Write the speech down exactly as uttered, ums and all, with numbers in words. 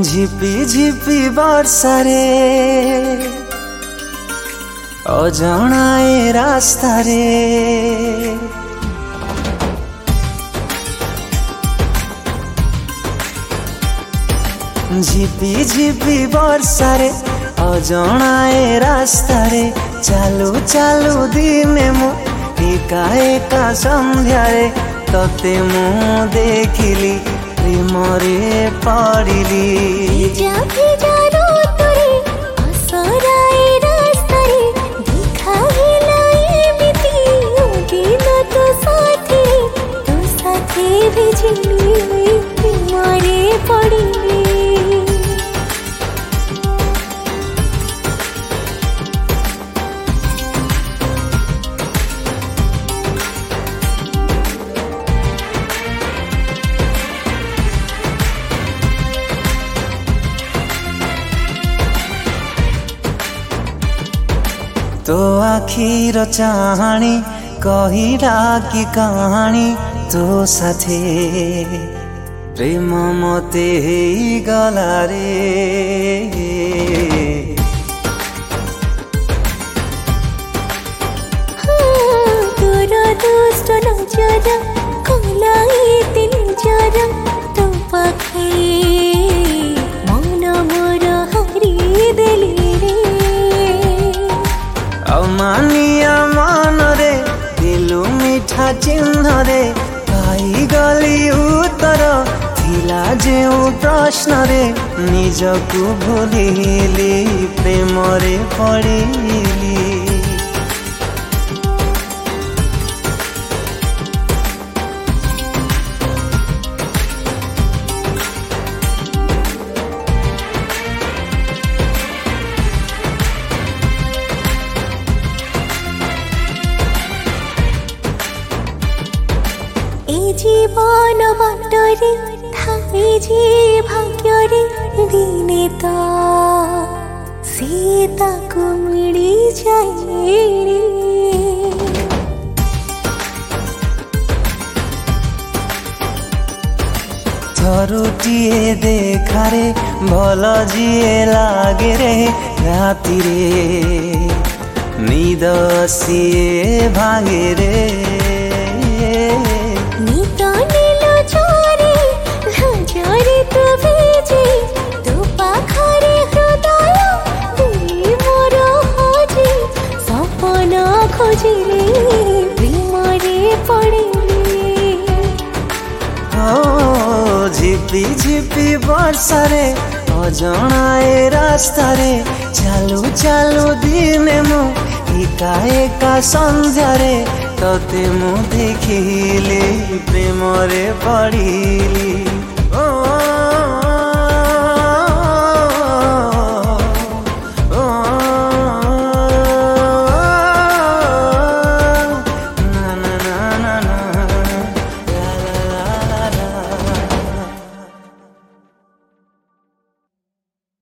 झिपी झिपी बर्षारे अजणाए रास्तारे झिपी झिपी बर्षारे अजणाए रास्तारे चालू चालू दिने मु एका एका संध्यारे तते मु देखिली प्रेमरे पड़िली भेजा भेजा ऋतुरे असराए रास्तारे देखा हेला एमिति दिन तो साथे तो साथे भेजिली प्रेमरे पड़िली। तो आखिर चाहनी कहिला की कहानी तो साथे प्रेम मते गला रे तोर दुष्ट नजर कलाई तिल जरा तो पाखे मन मोर हरी देली रे अमानिया मन रे दिलु मिठा चिन्ह रे पाई गली उत्तर थिला जेउ प्रश्न रे निजकु भूलिली प्रेम रे पड़िली। जीवन बाटरे थाई जे भाग्यरे दिने त सीताको मिली जाए रे थरुटिए देखारे भल जिए लागे रे राति रे निद सिए भागे रे झिपी झिपी बर्षारे अजणाए रास्तारे चालू चालू दिने मु एका एका संध्यारे तते मु देखिली प्रेमरे पड़िली।